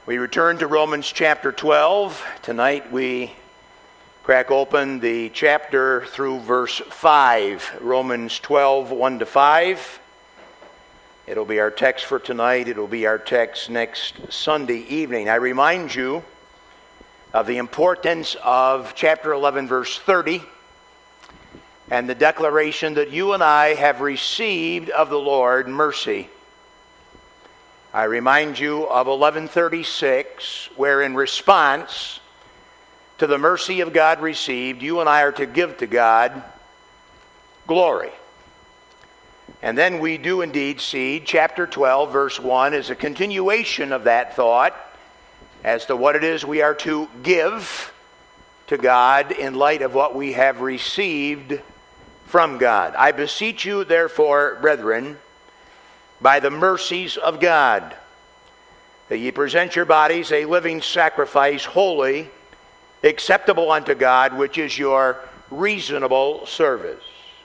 We return to Romans chapter 12. Tonight we crack open the chapter through verse 5. Romans 12, 1 to 5. It'll be our text for tonight. It'll be our text next Sunday evening. I remind you of the importance of chapter 11, verse 30, and the declaration that you and I have received of the Lord mercy. I remind you of 11:36, where in response to the mercy of God received, you and I are to give to God glory. And then we do indeed see chapter 12, verse 1 as a continuation of that thought as to what it is we are to give to God in light of what we have received from God. I beseech you, therefore, brethren, by the mercies of God, that ye present your bodies a living sacrifice, holy, acceptable unto God, which is your reasonable service.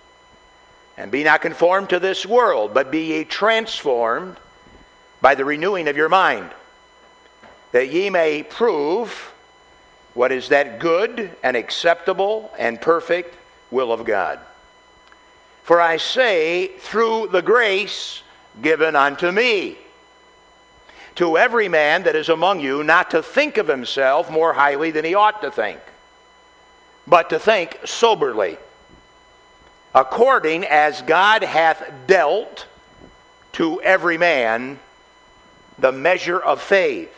And be not conformed to this world, but be ye transformed by the renewing of your mind, that ye may prove what is that good and acceptable and perfect will of God. For I say, through the grace given unto me, to every man that is among you, not to think of himself more highly than he ought to think, but to think soberly, according as God hath dealt to every man the measure of faith.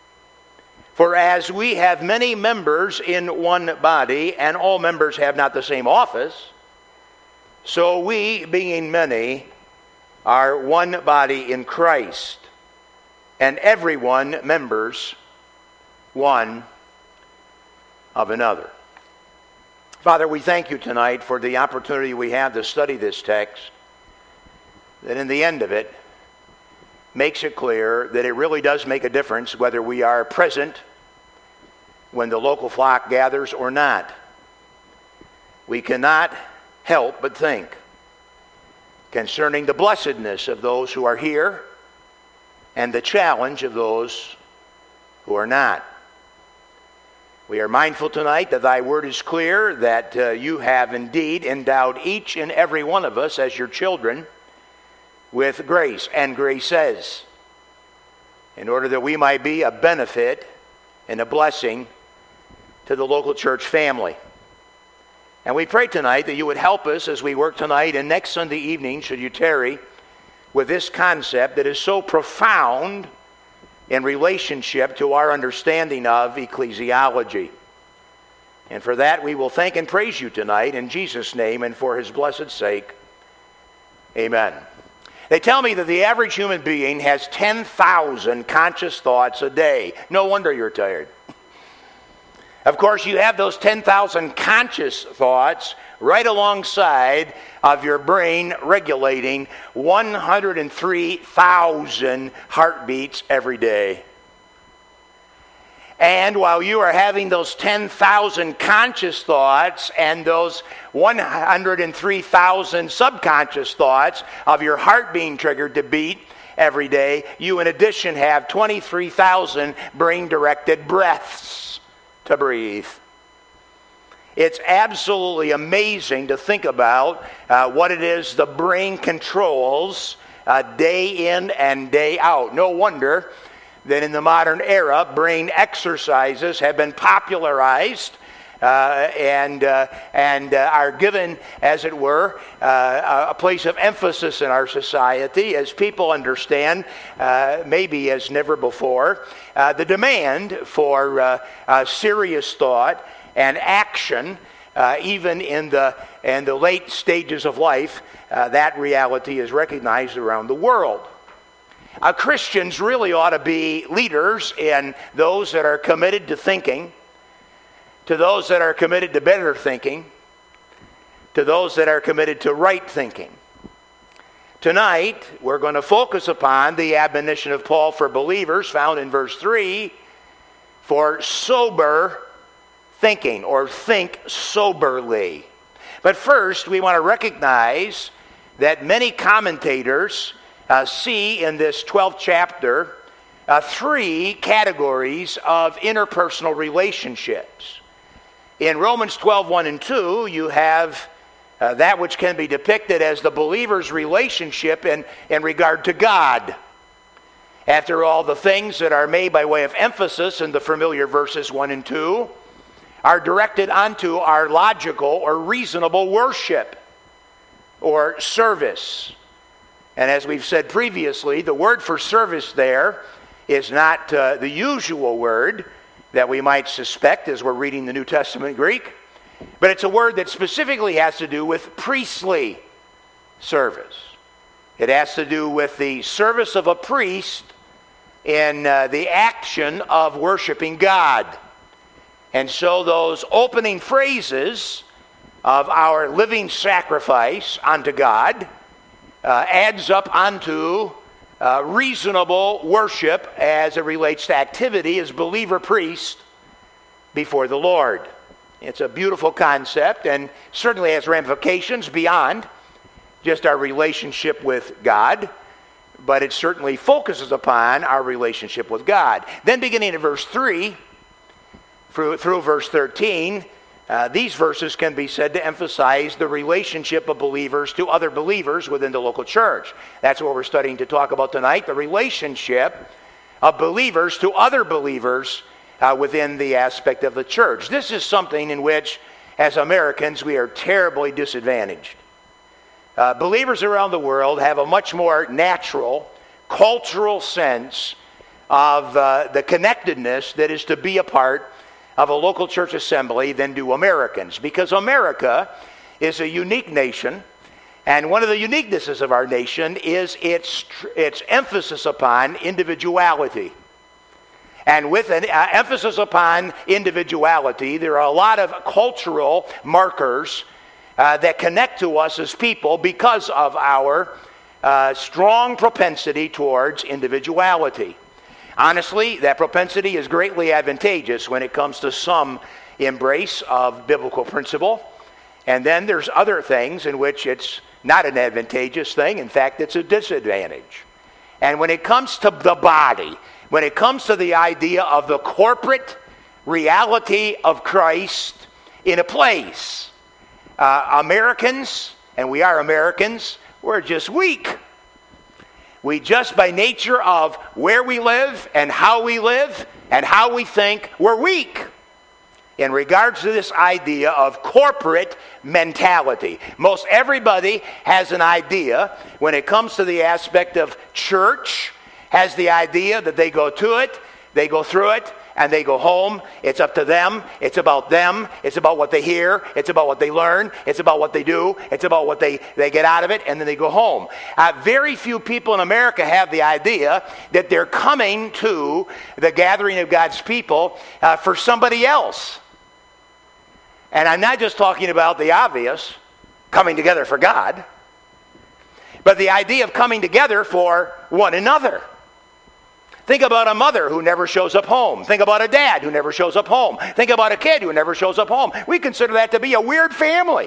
For as we have many members in one body, and all members have not the same office, so we, being many, are one body in Christ, and everyone members one of another. Father, we thank you tonight for the opportunity we have to study this text, that in the end of it makes it clear that it really does make a difference whether we are present when the local flock gathers or not. We cannot help but think concerning the blessedness of those who are here and the challenge of those who are not. We are mindful tonight that thy word is clear, that you have indeed endowed each and every one of us as your children with grace and graces, in order that we might be a benefit and a blessing to the local church family. And we pray tonight that you would help us as we work tonight and next Sunday evening, should you tarry, with this concept that is so profound in relationship to our understanding of ecclesiology. And for that we will thank and praise you tonight in Jesus' name and for his blessed sake. Amen. They tell me that the average human being has 10,000 conscious thoughts a day. No wonder you're tired. Of course, you have those 10,000 conscious thoughts right alongside of your brain regulating 103,000 heartbeats every day. And while you are having those 10,000 conscious thoughts and those 103,000 subconscious thoughts of your heart being triggered to beat every day, you in addition have 23,000 brain-directed breaths to breathe. It's absolutely amazing to think about what it is the brain controls day in and day out. No wonder that in the modern era, brain exercises have been popularized and are given, as it were, a place of emphasis in our society as people understand, maybe as never before, the demand for serious thought and action, even in the late stages of life. That reality is recognized around the world. Christians really ought to be leaders in those that are committed to thinking, to those that are committed to better thinking, to those that are committed to right thinking. Tonight, we're going to focus upon the admonition of Paul for believers found in verse 3 for sober thinking, or think soberly. But first, we want to recognize that many commentators see in this 12th chapter three categories of interpersonal relationships. In Romans 12:1 and 2, you have that which can be depicted as the believer's relationship in regard to God. After all, the things that are made by way of emphasis in the familiar verses 1 and 2 are directed onto our logical or reasonable worship or service. And as we've said previously, the word for service there is not the usual word that we might suspect as we're reading the New Testament Greek, but it's a word that specifically has to do with priestly service. It has to do with the service of a priest in the action of worshiping God. And so those opening phrases of our living sacrifice unto God adds up onto reasonable worship as it relates to activity as believer priest before the Lord. It's a beautiful concept and certainly has ramifications beyond just our relationship with God, but it certainly focuses upon our relationship with God. Then beginning at verse 3 through verse 13, these verses can be said to emphasize the relationship of believers to other believers within the local church. That's what we're studying to talk about tonight, the relationship of believers to other believers within the aspect of the church. This is something in which, as Americans, we are terribly disadvantaged. Believers around the world have a much more natural, cultural sense of the connectedness that is to be a part of a local church assembly than do Americans, because America is a unique nation, and one of the uniquenesses of our nation is its emphasis upon individuality. And with an emphasis upon individuality, there are a lot of cultural markers that connect to us as people because of our strong propensity towards individuality. Honestly, that propensity is greatly advantageous when it comes to some embrace of biblical principle. And then there's other things in which it's not an advantageous thing. In fact, it's a disadvantage. And when it comes to the body, when it comes to the idea of the corporate reality of Christ in a place, Americans, and we are Americans, we're just weak. We just, by nature of where we live and how we think, we're weak in regards to this idea of corporate mentality. Most everybody has an idea when it comes to the aspect of church, has the idea that they go to it, they go through it, and they go home. It's up to them. It's about them. It's about what they hear. It's about what they learn. It's about what they do. It's about what they get out of it, and then they go home. Very few people in America have the idea that they're coming to the gathering of God's people for somebody else. And I'm not just talking about the obvious, coming together for God, but the idea of coming together for one another. Think about a mother who never shows up home. Think about a dad who never shows up home. Think about a kid who never shows up home. We consider that to be a weird family.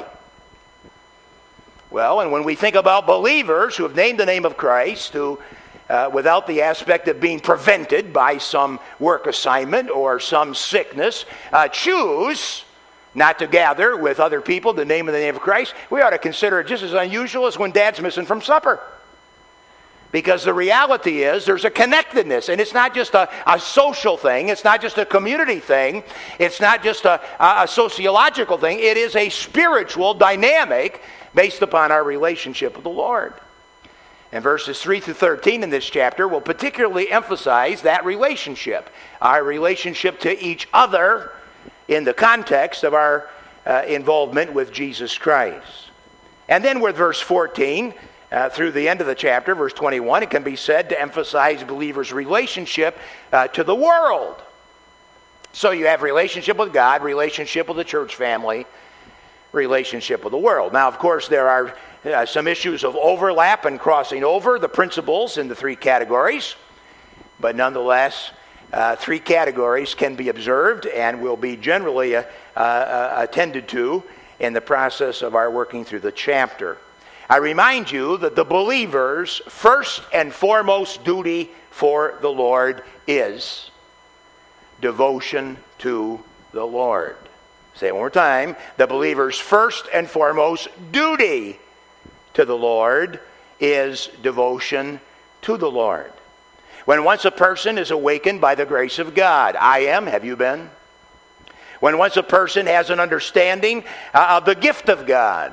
Well, and when we think about believers who have named the name of Christ, who, without the aspect of being prevented by some work assignment or some sickness, choose not to gather with other people the name of Christ, we ought to consider it just as unusual as when dad's missing from supper. Because the reality is there's a connectedness, and it's not just a social thing, it's not just a community thing, it's not just a sociological thing, it is a spiritual dynamic based upon our relationship with the Lord. And verses 3 through 13 in this chapter will particularly emphasize that relationship, our relationship to each other in the context of our involvement with Jesus Christ. And then with verse 14, through the end of the chapter, verse 21, it can be said to emphasize believers' relationship to the world. So you have relationship with God, relationship with the church family, relationship with the world. Now, of course, there are some issues of overlap and crossing over the principles in the three categories, but nonetheless, three categories can be observed and will be generally attended to in the process of our working through the chapter. I remind you that the believer's first and foremost duty for the Lord is devotion to the Lord. Say it one more time. The believer's first and foremost duty to the Lord is devotion to the Lord. When once a person is awakened by the grace of God, I am, have you been? When once a person has an understanding of the gift of God,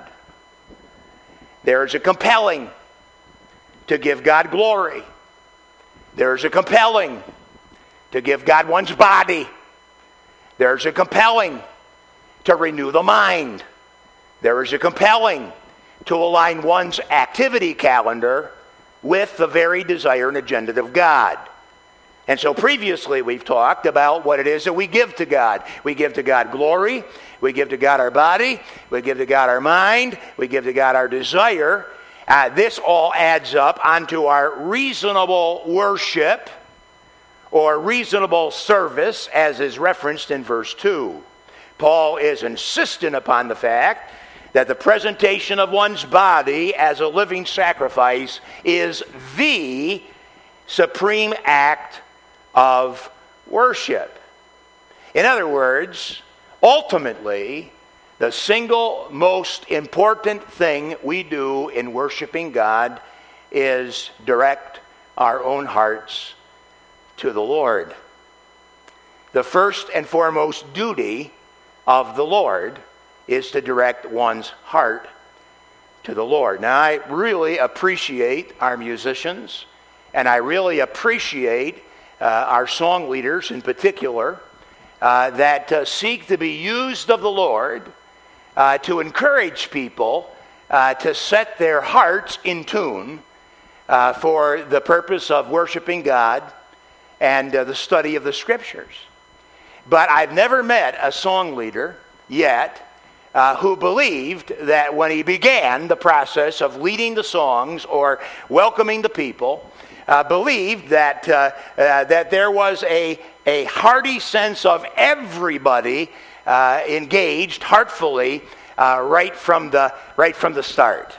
there is a compelling to give God glory. There is a compelling to give God one's body. There is a compelling to renew the mind. There is a compelling to align one's activity calendar with the very desire and agenda of God. And so previously we've talked about what it is that we give to God. We give to God glory. We give to God our body. We give to God our mind. We give to God our desire. This all adds up onto our reasonable worship or reasonable service, as is referenced in verse 2. Paul is insistent upon the fact that the presentation of one's body as a living sacrifice is the supreme act of worship. In other words, ultimately, the single most important thing we do in worshiping God is direct our own hearts to the Lord. The first and foremost duty of the Lord is to direct one's heart to the Lord. Now, I really appreciate our musicians, and I really appreciate our song leaders in particular, that seek to be used of the Lord to encourage people to set their hearts in tune for the purpose of worshiping God and the study of the Scriptures. But I've never met a song leader yet who believed that when he began the process of leading the songs or welcoming the people, believed that that there was a hearty sense of everybody engaged heartfully right from the start.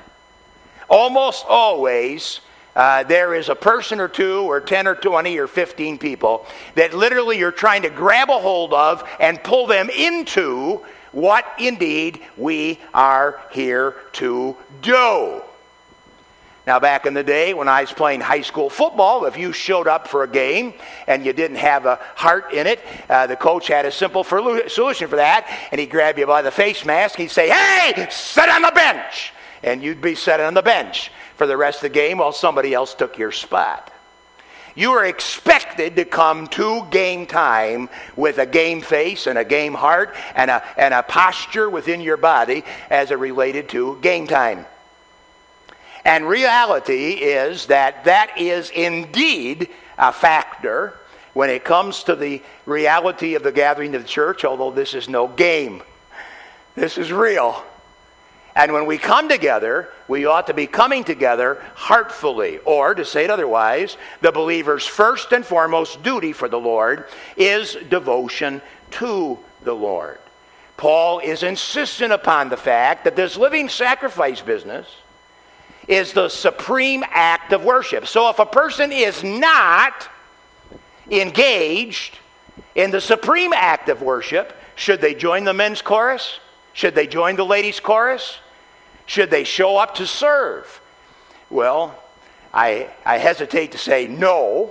Almost always, there is a person or two or 10 or 20 or 15 people that literally you're trying to grab a hold of and pull them into what indeed we are here to do. Now, back in the day when I was playing high school football, if you showed up for a game and you didn't have a heart in it, the coach had a simple solution for that, and he'd grab you by the face mask. He'd say, "Hey, sit on the bench!" And you'd be sitting on the bench for the rest of the game while somebody else took your spot. You are expected to come to game time with a game face and a game heart and a posture within your body as it related to game time. And reality is that is indeed a factor when it comes to the reality of the gathering of the church, although this is no game. This is real. And when we come together, we ought to be coming together heartfully. Or, to say it otherwise, the believer's first and foremost duty for the Lord is devotion to the Lord. Paul is insistent upon the fact that this living sacrifice business is the supreme act of worship. So if a person is not engaged in the supreme act of worship, should they join the men's chorus? Should they join the ladies' chorus? Should they show up to serve? Well, I hesitate to say no,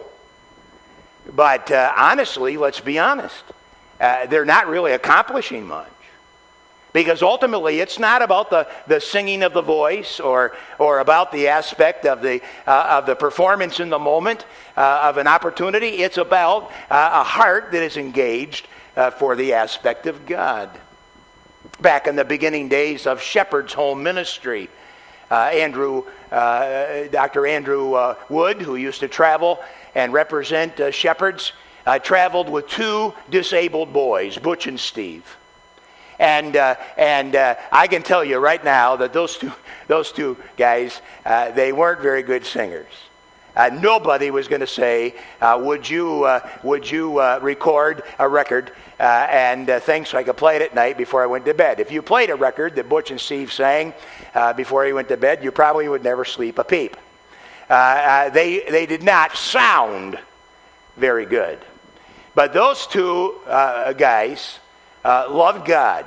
but honestly, let's be honest. They're not really accomplishing much. Because ultimately, it's not about the singing of the voice or about the aspect of the performance in the moment of an opportunity. It's about a heart that is engaged for the aspect of God. Back in the beginning days of Shepherd's Home Ministry, Dr. Andrew Wood, who used to travel and represent shepherds, traveled with two disabled boys, Butch and Steve. And I can tell you right now that those two guys, they weren't very good singers. Nobody was going to say, would you record a record and things so I could play it at night before I went to bed. If you played a record that Butch and Steve sang before you went to bed, you probably would never sleep a peep. They did not sound very good. But those two guys loved God.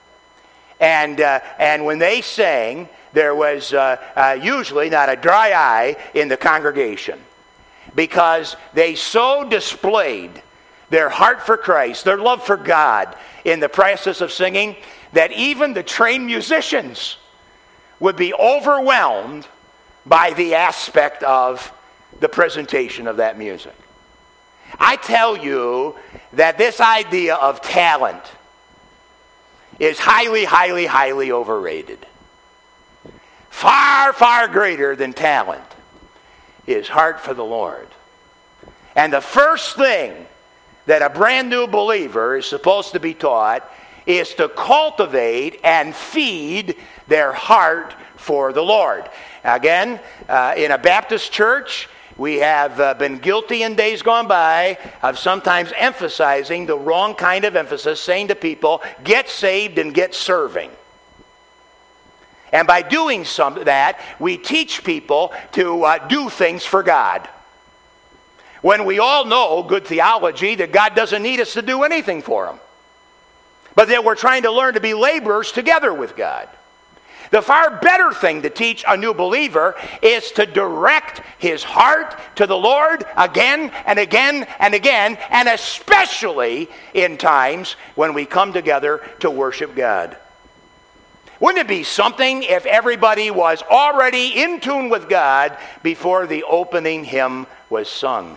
And when they sang, there was usually not a dry eye in the congregation, because they so displayed their heart for Christ, their love for God in the process of singing, that even the trained musicians would be overwhelmed by the aspect of the presentation of that music. I tell you that this idea of talent is highly, highly, highly overrated. Far, far greater than talent is heart for the Lord. And the first thing that a brand new believer is supposed to be taught is to cultivate and feed their heart for the Lord. Again, in a Baptist church, we have been guilty in days gone by of sometimes emphasizing the wrong kind of emphasis, saying to people, get saved and get serving. And by doing that, we teach people to do things for God. When we all know, good theology, that God doesn't need us to do anything for Him. But that we're trying to learn to be laborers together with God. The far better thing to teach a new believer is to direct his heart to the Lord again and again and again, and especially in times when we come together to worship God. Wouldn't it be something if everybody was already in tune with God before the opening hymn was sung?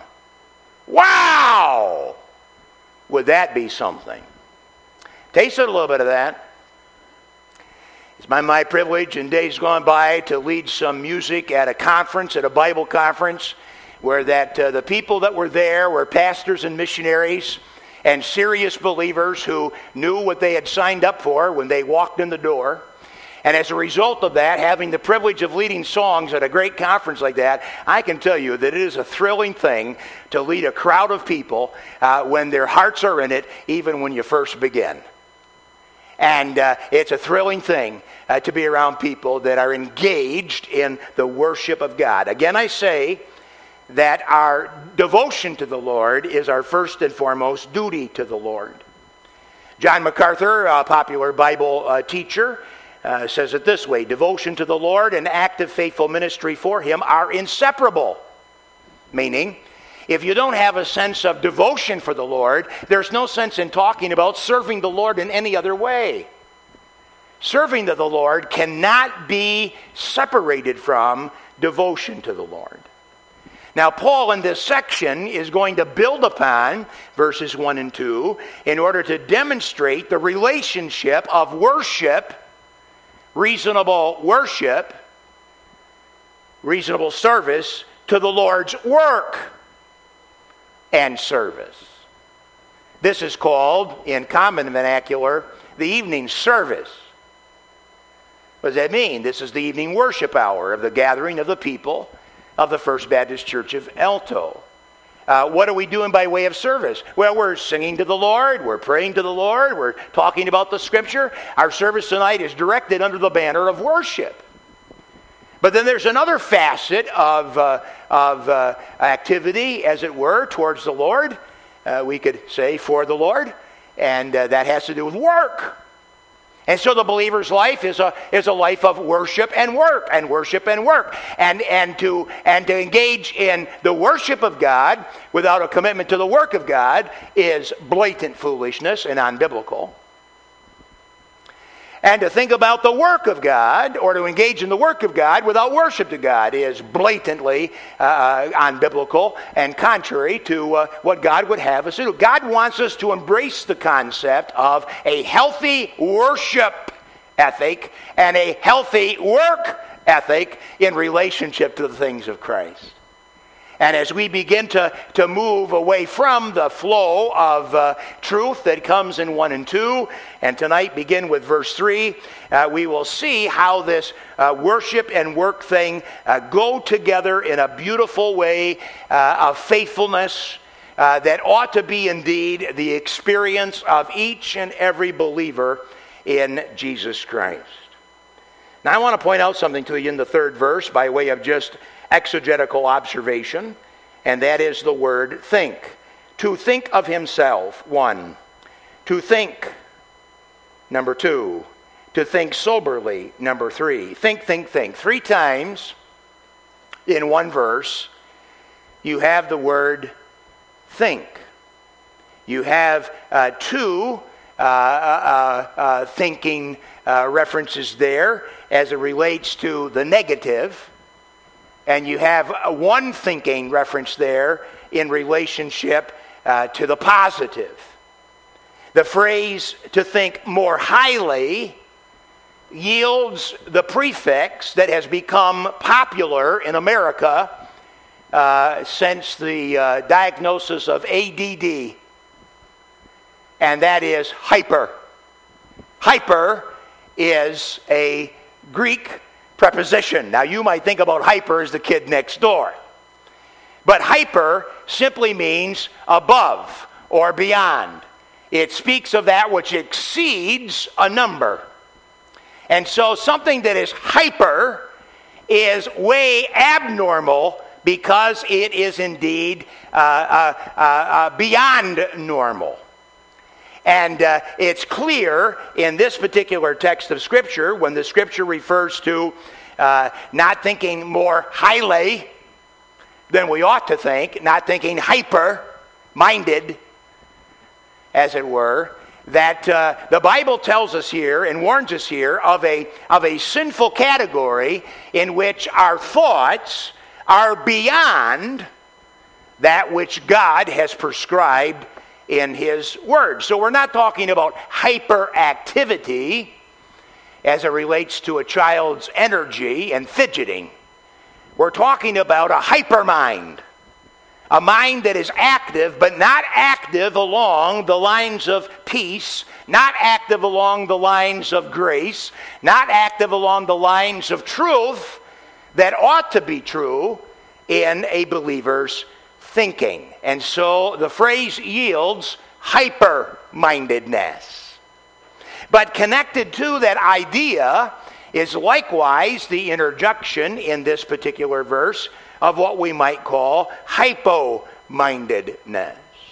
Wow! Would that be something? Tasted a little bit of that. It's been my privilege in days gone by to lead some music at a conference, at a Bible conference, where the people that were there were pastors and missionaries and serious believers who knew what they had signed up for when they walked in the door. And as a result of that, having the privilege of leading songs at a great conference like that, I can tell you that it is a thrilling thing to lead a crowd of people when their hearts are in it, even when you first begin. And it's a thrilling thing to be around people that are engaged in the worship of God. Again, I say that our devotion to the Lord is our first and foremost duty to the Lord. John MacArthur, a popular Bible teacher, says it this way: devotion to the Lord and active faithful ministry for Him are inseparable. Meaning, if you don't have a sense of devotion for the Lord, there's no sense in talking about serving the Lord in any other way. Serving to the Lord cannot be separated from devotion to the Lord. Now, Paul in this section is going to build upon verses 1 and 2 in order to demonstrate the relationship of worship, reasonable service to the Lord's work and service. This is called, in common vernacular, the evening service. What does that mean? This is the evening worship hour of the gathering of the people of the First Baptist Church of Alto. What are we doing by way of service? Well, we're singing to the Lord, we're praying to the Lord, we're talking about the Scripture. Our service tonight is directed under the banner of worship. But then there's another facet of activity, as it were, towards the Lord. We could say for the Lord, and that has to do with work. And so the believer's life is a life of worship and work, and worship and work. And to engage in the worship of God without a commitment to the work of God is blatant foolishness and unbiblical. And to think about the work of God, or to engage in the work of God without worship to God, is blatantly unbiblical and contrary to what God would have us do. God wants us to embrace the concept of a healthy worship ethic and a healthy work ethic in relationship to the things of Christ. And as we begin to move away from the flow of truth that comes in 1 and 2, and tonight begin with verse 3, we will see how this worship and work thing go together in a beautiful way of faithfulness that ought to be indeed the experience of each and every believer in Jesus Christ. Now I want to point out something to you in the third verse by way of just exegetical observation, and that is the word think. To think of himself, 1. To think, number 2. To think soberly, number 3. Think, think, think. 3 times in one verse, you have the word think. You have 2 thinking references there as it relates to the negative. And you have 1 thinking reference there in relationship to the positive. The phrase to think more highly yields the prefix that has become popular in America since the diagnosis of ADD. And that is hyper. Hyper is a Greek preposition. Now you might think about hyper as the kid next door. But hyper simply means above or beyond. It speaks of that which exceeds a number. And so something that is hyper is way abnormal because it is indeed beyond normal. And it's clear in this particular text of Scripture, when the Scripture refers to not thinking more highly than we ought to think, not thinking hyper-minded, as it were, that the Bible tells us here and warns us here of a sinful category in which our thoughts are beyond that which God has prescribed in His Word. So we're not talking about hyperactivity as it relates to a child's energy and fidgeting. We're talking about a hypermind, a mind that is active, but not active along the lines of peace, not active along the lines of grace, not active along the lines of truth that ought to be true in a believer's thinking. And so the phrase yields hyper-mindedness. But connected to that idea is likewise the interjection in this particular verse of what we might call hypo-mindedness.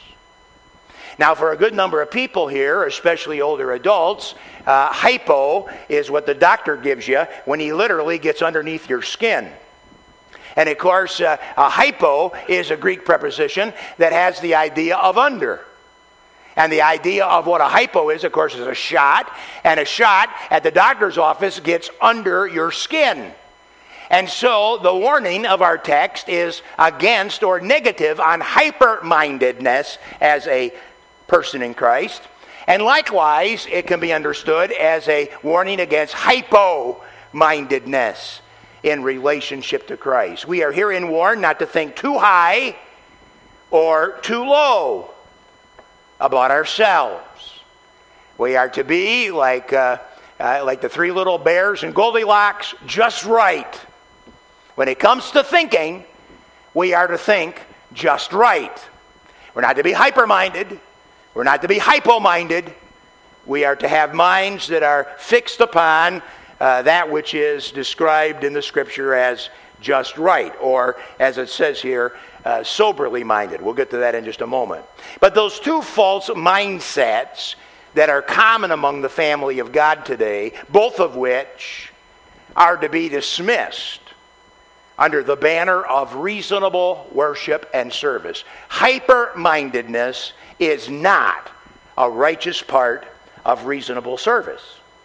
Now, for a good number of people here, especially older adults, hypo is what the doctor gives you when he literally gets underneath your skin. And of course, a hypo is a Greek preposition that has the idea of under. And the idea of what a hypo is, of course, is a shot. And a shot at the doctor's office gets under your skin. And so the warning of our text is against or negative on hyper-mindedness as a person in Christ. And likewise, it can be understood as a warning against hypo-mindedness in relationship to Christ. We are herein warned not to think too high or too low about ourselves. We are to be like the 3 little bears in Goldilocks, just right. When it comes to thinking, we are to think just right. We're not to be hyper-minded. We're not to be hypo-minded. We are to have minds that are fixed upon that which is described in the Scripture as just right, or as it says here, soberly minded. We'll get to that in just a moment. But those 2 false mindsets that are common among the family of God today, both of which are to be dismissed under the banner of reasonable worship and service. Hyper-mindedness is not a righteous part of reasonable service.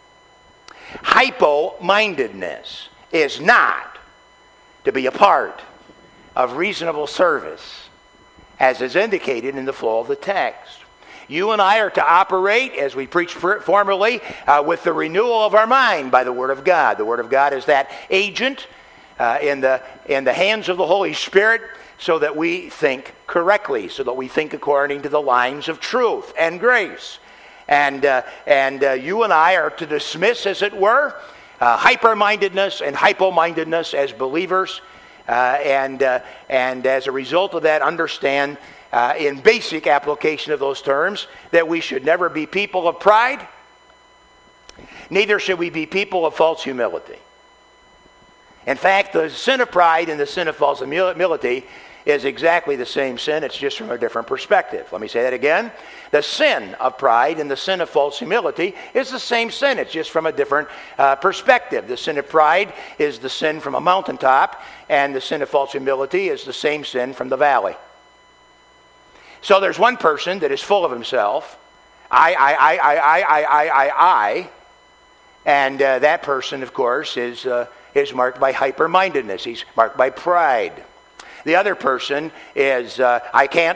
Hypo-mindedness is not to be a part of reasonable service, as is indicated in the flow of the text. You and I are to operate, as we preached formerly, with the renewal of our mind by the Word of God. The Word of God is that agent in the hands of the Holy Spirit so that we think correctly, so that we think according to the lines of truth and grace. And you and I are to dismiss, as it were, hyper-mindedness and hypo-mindedness as believers, and as a result of that, understand in basic application of those terms that we should never be people of pride, neither should we be people of false humility. In fact, the sin of pride and the sin of false humility is exactly the same sin. It's just from a different perspective. Let me say that again. The sin of pride and the sin of false humility is the same sin. It's just from a different perspective. The sin of pride is the sin from a mountaintop, and the sin of false humility is the same sin from the valley. So there's one person that is full of himself. I. And that person, of course, is marked by hyper-mindedness. He's marked by pride. The other person is I can't.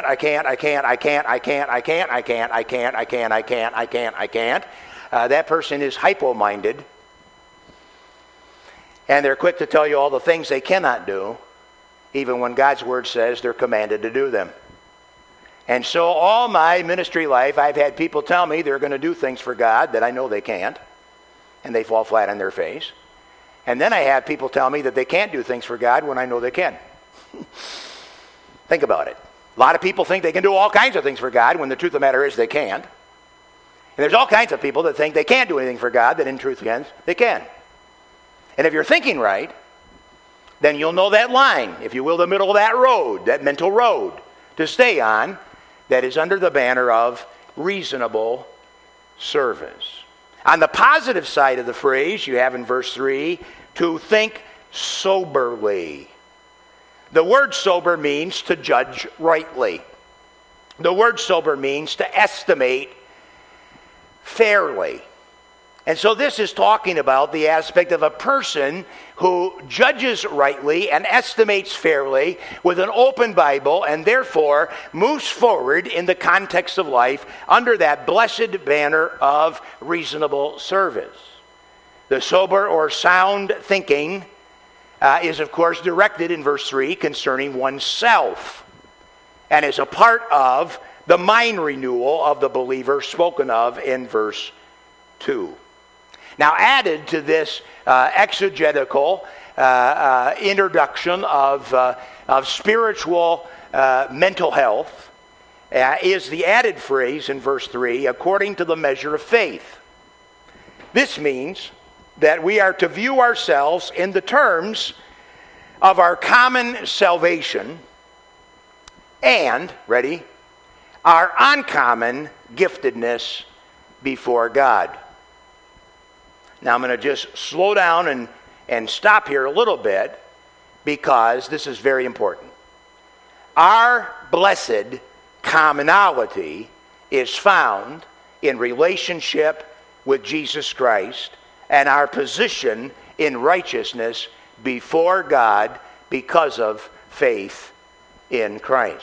That person is hypo-minded. And they're quick to tell you all the things they cannot do, even when God's word says they're commanded to do them. And so all my ministry life, I've had people tell me they're going to do things for God that I know they can't, and they fall flat on their face. And then I have people tell me that they can't do things for God when I know they can. Think about it. A lot of people think they can do all kinds of things for God when the truth of the matter is they can't. And there's all kinds of people that think they can't do anything for God that in truth they can. And if you're thinking right, then you'll know that line, if you will, the middle of that road, that mental road to stay on, that is under the banner of reasonable service. On the positive side of the phrase, you have in verse 3, to think soberly. The word sober means to judge rightly. The word sober means to estimate fairly. And so this is talking about the aspect of a person who judges rightly and estimates fairly with an open Bible, and therefore moves forward in the context of life under that blessed banner of reasonable service. The sober or sound thinking is, of course, directed in verse 3 concerning oneself, and is a part of the mind renewal of the believer spoken of in verse 2. Now, added to this exegetical introduction of spiritual mental health is the added phrase in verse 3, according to the measure of faith. This means that we are to view ourselves in the terms of our common salvation and, ready, our uncommon giftedness before God. Now I'm going to just slow down and stop here a little bit, because this is very important. Our blessed commonality is found in relationship with Jesus Christ and our position in righteousness before God because of faith in Christ.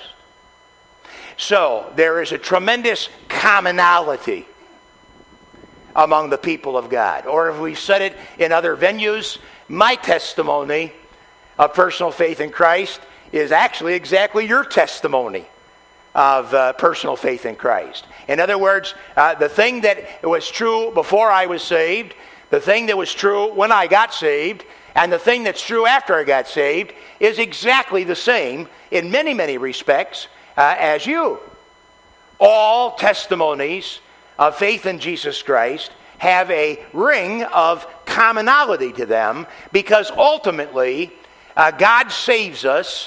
So there is a tremendous commonality among the people of God. Or if we've said it in other venues, my testimony of personal faith in Christ is actually exactly your testimony of personal faith in Christ. In other words, the thing that was true before I was saved, the thing that was true when I got saved, and the thing that's true after I got saved is exactly the same in many, many respects as you. All testimonies of faith in Jesus Christ have a ring of commonality to them, because ultimately God saves us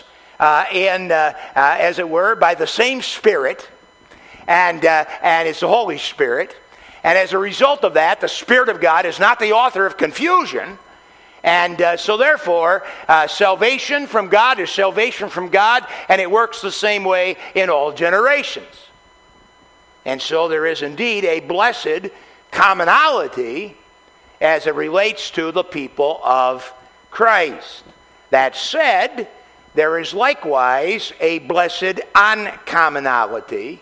as it were, by the same Spirit, and it's the Holy Spirit. And as a result of that, the Spirit of God is not the author of confusion. And so therefore, salvation from God is salvation from God, and it works the same way in all generations. And so there is indeed a blessed commonality as it relates to the people of Christ. That said, there is likewise a blessed uncommonality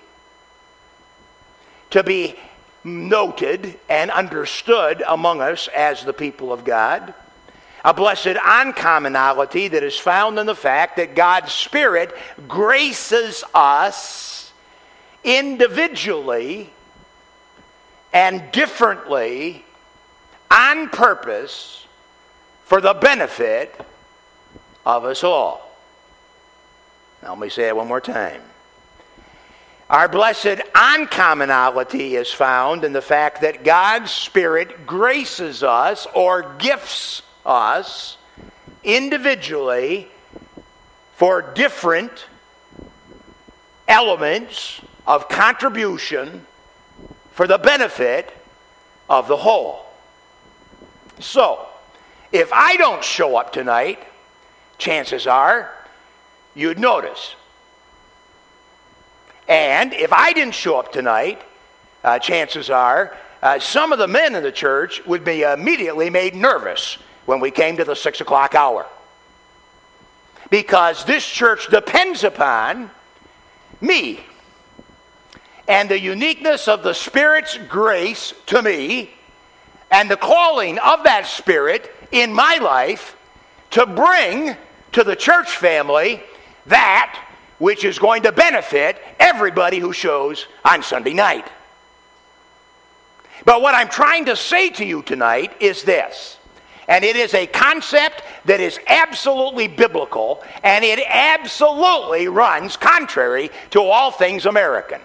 to be noted and understood among us as the people of God. A blessed uncommonality that is found in the fact that God's Spirit graces us individually and differently on purpose for the benefit of us all. Now let me say it one more time. Our blessed uncommonality is found in the fact that God's Spirit graces us or gifts us individually for different elements of contribution for the benefit of the whole. So, if I don't show up tonight, chances are you'd notice. And if I didn't show up tonight, chances are some of the men in the church would be immediately made nervous when we came to the 6 o'clock hour. Because this church depends upon me and the uniqueness of the Spirit's grace to me and the calling of that Spirit in my life to bring to the church family that which is going to benefit everybody who shows on Sunday night. But what I'm trying to say to you tonight is this, and it is a concept that is absolutely biblical, and it absolutely runs contrary to all things American.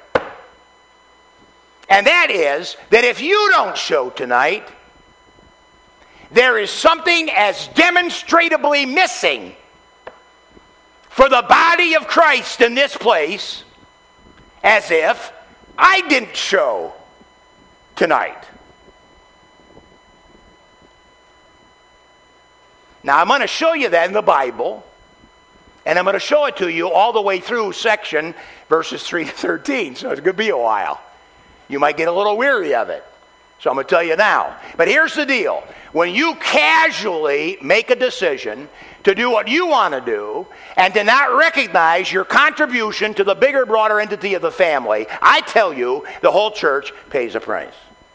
And that is that if you don't show tonight, there is something as demonstrably missing for the body of Christ in this place as if I didn't show tonight. Now I'm going to show you that in the Bible, and I'm going to show it to you all the way through section verses 3 to 13, so it's going to be a while. You might get a little weary of it. So I'm going to tell you now. But here's the deal. When you casually make a decision to do what you want to do and to not recognize your contribution to the bigger, broader entity of the family, I tell you, the whole church pays a price.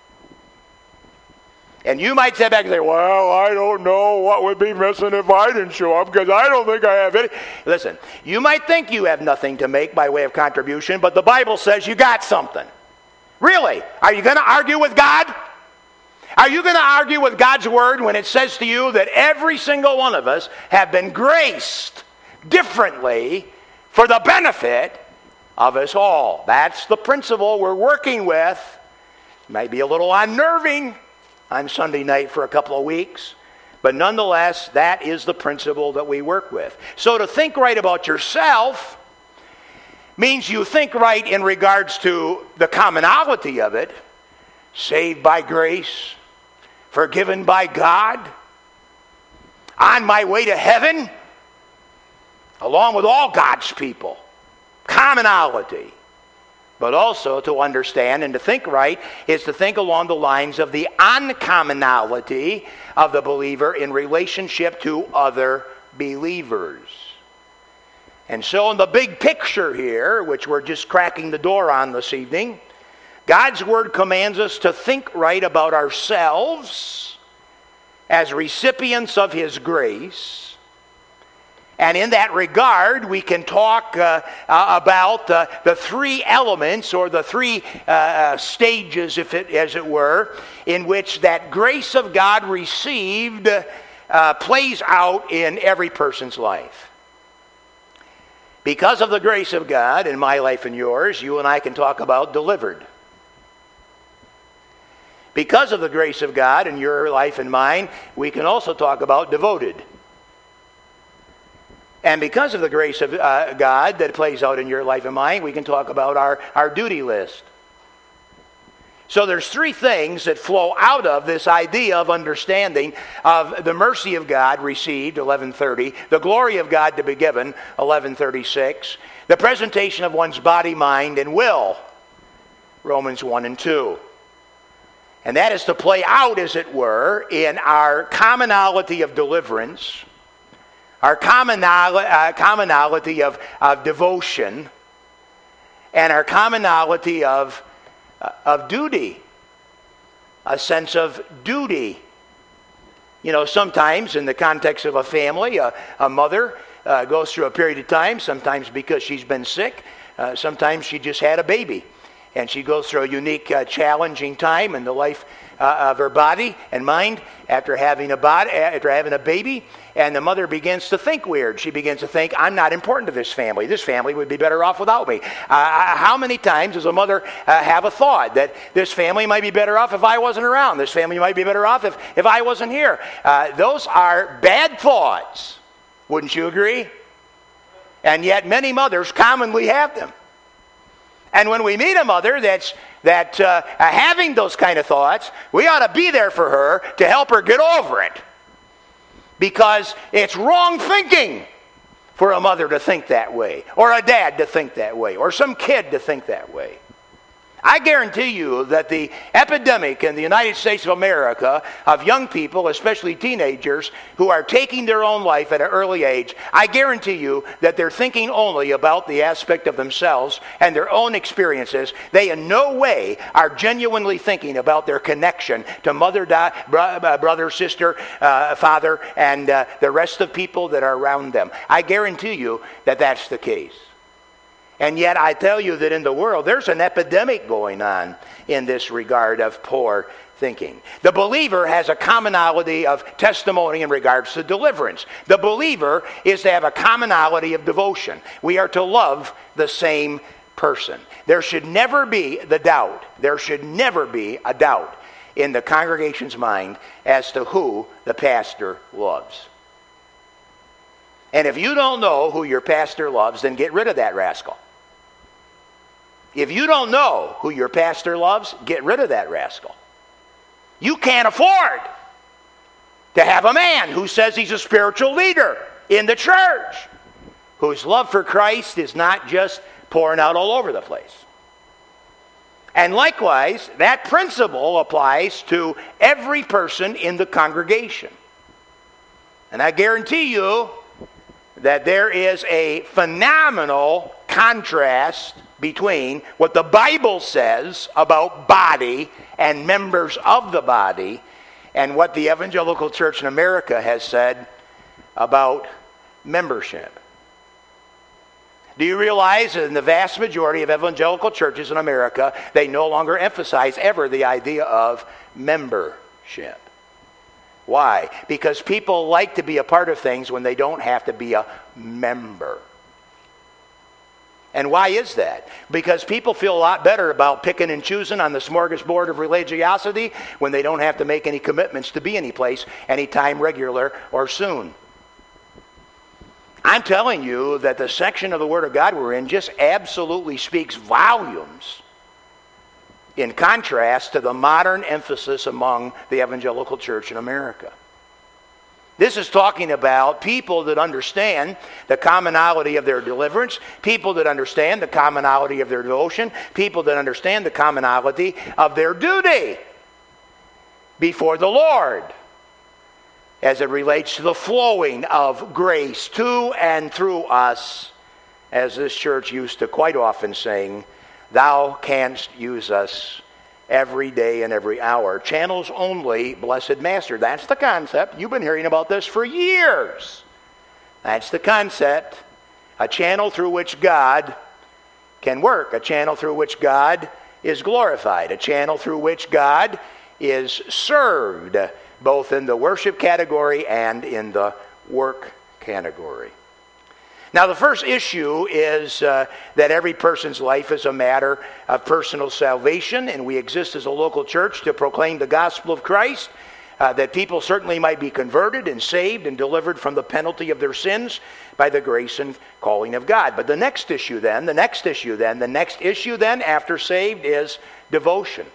And you might sit back and say, well, I don't know what would be missing if I didn't show up because I don't think I have any. Listen, you might think you have nothing to make by way of contribution, but the Bible says you got something. Really? Are you going to argue with God? Are you going to argue with God's word when it says to you that every single one of us have been graced differently for the benefit of us all? That's the principle we're working with. It might be a little unnerving on Sunday night for a couple of weeks, but nonetheless, that is the principle that we work with. So to think right about yourself means you think right in regards to the commonality of it, saved by grace, forgiven by God, on my way to heaven, along with all God's people, commonality. But also to understand and to think right is to think along the lines of the uncommonality of the believer in relationship to other believers. And so in the big picture here, which we're just cracking the door on this evening, God's word commands us to think right about ourselves as recipients of His grace. And in that regard, we can talk about the three elements or the three stages, as it were, in which that grace of God received plays out in every person's life. Because of the grace of God in my life and yours, you and I can talk about delivered. Because of the grace of God in your life and mine, we can also talk about devoted. And because of the grace of God that plays out in your life and mine, we can talk about our duty list. So there's three things that flow out of this idea of understanding of the mercy of God received, 11:30, the glory of God to be given, 11:36, the presentation of one's body, mind, and will, Romans 1 and 2. And that is to play out, as it were, in our commonality of deliverance, our commonality of devotion, and our commonality of duty, a sense of duty Sometimes in the context of a family, a mother goes through a period of time, sometimes because she's been sick, sometimes she just had a baby. And she goes through a unique, challenging time in the life of her body and mind after having a baby. And the mother begins to think weird. She begins to think, I'm not important to this family. This family would be better off without me. How many times does a mother have a thought that this family might be better off if I wasn't around? This family might be better off if I wasn't here. Those are bad thoughts. Wouldn't you agree? And yet many mothers commonly have them. And when we meet a mother that's having those kind of thoughts, we ought to be there for her to help her get over it. Because it's wrong thinking for a mother to think that way, or a dad to think that way, or some kid to think that way. I guarantee you that the epidemic in the United States of America of young people, especially teenagers, who are taking their own life at an early age, I guarantee you that they're thinking only about the aspect of themselves and their own experiences. They in no way are genuinely thinking about their connection to mother, brother, sister, father, and the rest of people that are around them. I guarantee you that that's the case. And yet I tell you that in the world, there's an epidemic going on in this regard of poor thinking. The believer has a commonality of testimony in regards to deliverance. The believer is to have a commonality of devotion. We are to love the same person. There should never be a doubt in the congregation's mind as to who the pastor loves. And if you don't know who your pastor loves, then get rid of that rascal. If you don't know who your pastor loves, get rid of that rascal. You can't afford to have a man who says he's a spiritual leader in the church, whose love for Christ is not just pouring out all over the place. And likewise, that principle applies to every person in the congregation. And I guarantee you that there is a phenomenal contrast between what the Bible says about body and members of the body and what the evangelical church in America has said about membership. Do you realize that in the vast majority of evangelical churches in America, they no longer emphasize ever the idea of membership? Why? Because people like to be a part of things when they don't have to be a member. And why is that? Because people feel a lot better about picking and choosing on the smorgasbord of religiosity when they don't have to make any commitments to be any place, anytime, regular, or soon. I'm telling you that the section of the Word of God we're in just absolutely speaks volumes in contrast to the modern emphasis among the evangelical church in America. This is talking about people that understand the commonality of their deliverance, people that understand the commonality of their devotion, people that understand the commonality of their duty before the Lord as it relates to the flowing of grace to and through us, as this church used to quite often sing, "Thou canst use us every day and every hour. Channels only, blessed Master." That's the concept. You've been hearing about this for years. That's the concept. A channel through which God can work. A channel through which God is glorified. A channel through which God is served, both in the worship category and in the work category. Now, the first issue is that every person's life is a matter of personal salvation, and we exist as a local church to proclaim the gospel of Christ, that people certainly might be converted and saved and delivered from the penalty of their sins by the grace and calling of God. But the next issue then after saved is devotion.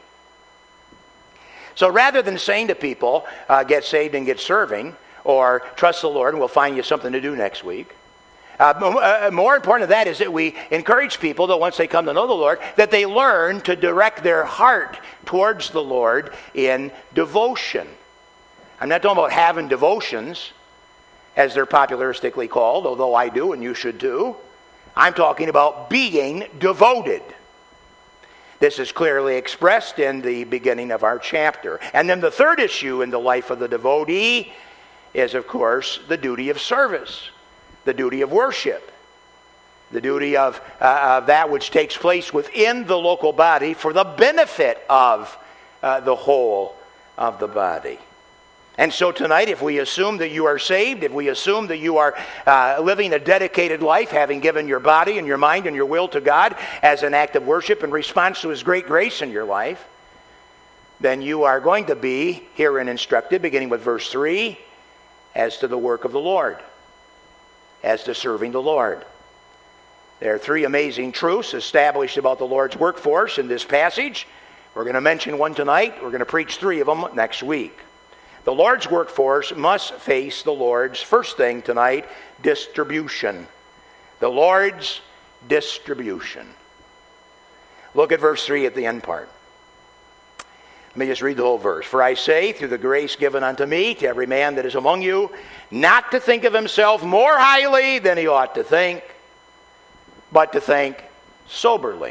So rather than saying to people, get saved and get serving, or trust the Lord and we'll find you something to do next week, more important than that is that we encourage people that once they come to know the Lord, that they learn to direct their heart towards the Lord in devotion. I'm not talking about having devotions, as they're popularistically called, although I do and you should too. I'm talking about being devoted. This is clearly expressed in the beginning of our chapter. And then the third issue in the life of the devotee is, of course, the duty of service, the duty of worship, the duty of that which takes place within the local body for the benefit of the whole of the body. And so tonight, if we assume that you are saved, if we assume that you are living a dedicated life, having given your body and your mind and your will to God as an act of worship in response to His great grace in your life, then you are going to be herein instructed, beginning with verse 3, as to the work of the Lord, as to serving the Lord. There are three amazing truths established about the Lord's workforce in this passage. We're going to mention one tonight. We're going to preach three of them next week. The Lord's workforce must face the Lord's, first thing tonight, distribution. The Lord's distribution. Look at verse 3 at the end part. Let me just read the whole verse. For I say, through the grace given unto me, to every man that is among you, not to think of himself more highly than he ought to think, but to think soberly,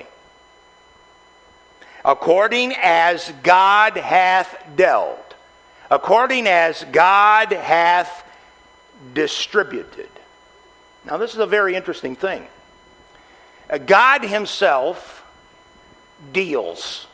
according as God hath dealt, according as God hath distributed. Now this is a very interesting thing. God Himself deals.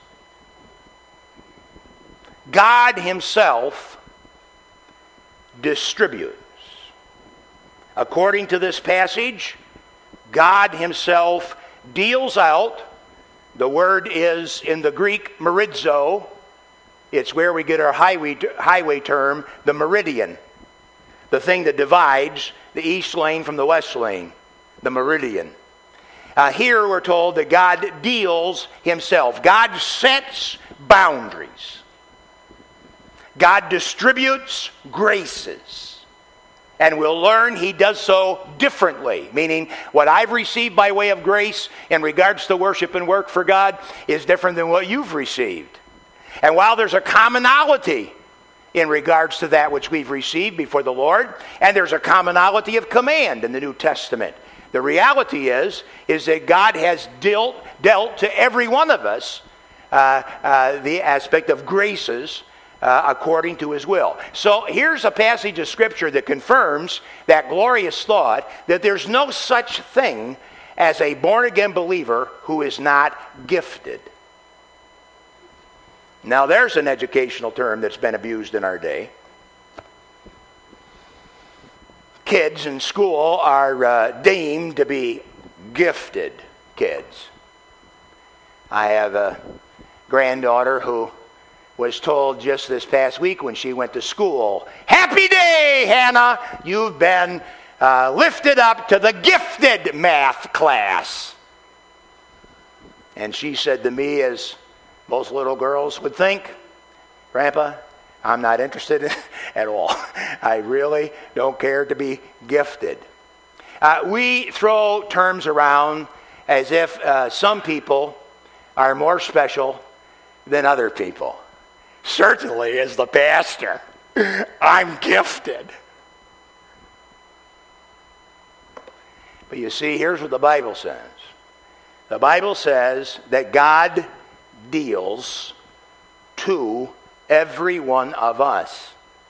God Himself distributes. According to this passage, God Himself deals out. The word is in the Greek merizo. It's where we get our highway term, the meridian. The thing that divides the east lane from the west lane, the meridian. Here we're told that God deals Himself. God sets boundaries. God distributes graces. And we'll learn He does so differently, meaning what I've received by way of grace in regards to worship and work for God is different than what you've received. And while there's a commonality in regards to that which we've received before the Lord, and there's a commonality of command in the New Testament, the reality is that God has dealt to every one of us the aspect of graces according to His will. So here's a passage of Scripture that confirms that glorious thought that there's no such thing as a born-again believer who is not gifted. Now there's an educational term that's been abused in our day. Kids in school are deemed to be gifted kids. I have a granddaughter who was told just this past week when she went to school, "Happy day, Hannah! You've been lifted up to the gifted math class." And she said to me, as most little girls would think, "Grandpa, I'm not interested in it at all. I really don't care to be gifted." We throw terms around as if some people are more special than other people. Certainly, as the pastor, I'm gifted. But you see, here's what the Bible says. The Bible says that God deals to every one of us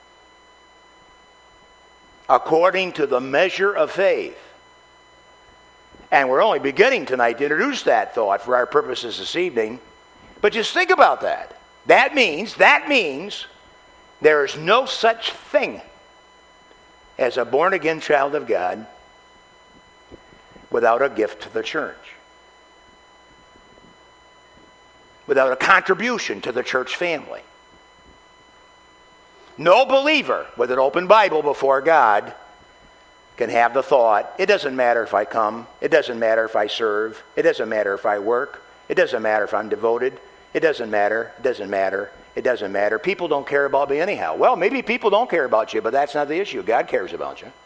according to the measure of faith. And we're only beginning tonight to introduce that thought for our purposes this evening. But just think about that. That means there is no such thing as a born-again child of God without a gift to the church, without a contribution to the church family. No believer with an open Bible before God can have the thought, it doesn't matter if I come, it doesn't matter if I serve, it doesn't matter if I work, it doesn't matter if I'm devoted, it doesn't matter, it doesn't matter, it doesn't matter. People don't care about me anyhow. Well, maybe people don't care about you, but that's not the issue. God cares about you.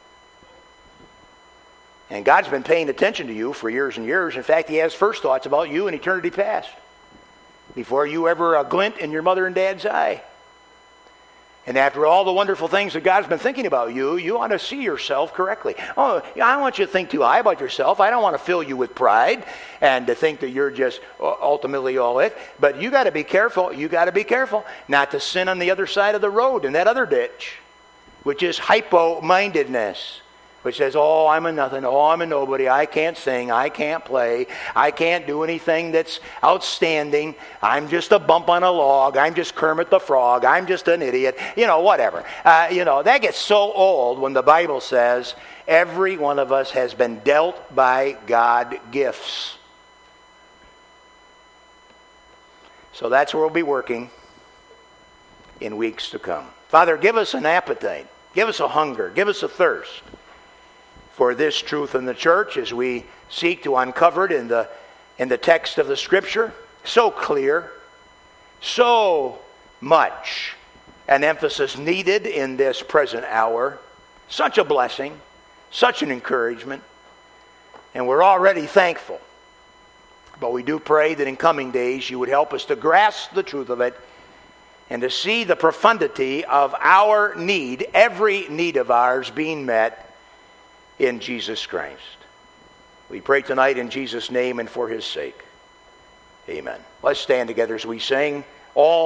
And God's been paying attention to you for years and years. In fact, He has first thoughts about you in eternity past, before you ever glint in your mother and dad's eye. And after all the wonderful things that God's been thinking about you, you ought to see yourself correctly. Oh, yeah, I don't want you to think too high about yourself. I don't want to fill you with pride and to think that you're just ultimately all it. But you got to be careful. You got to be careful not to sin on the other side of the road in that other ditch, which is hypo-mindedness, which says, oh, I'm a nothing, oh, I'm a nobody, I can't sing, I can't play, I can't do anything that's outstanding, I'm just a bump on a log, I'm just Kermit the Frog, I'm just an idiot, whatever. That gets so old when the Bible says every one of us has been dealt by God gifts. So that's where we'll be working in weeks to come. Father, give us an appetite, give us a hunger, give us a thirst for this truth in the church as we seek to uncover it in the text of the Scripture. So clear, so much an emphasis needed in this present hour. Such a blessing, such an encouragement, and we're already thankful. But we do pray that in coming days you would help us to grasp the truth of it and to see the profundity of our need, every need of ours being met in Jesus Christ. We pray tonight in Jesus' name and for his sake. Amen. Let's stand together as we sing all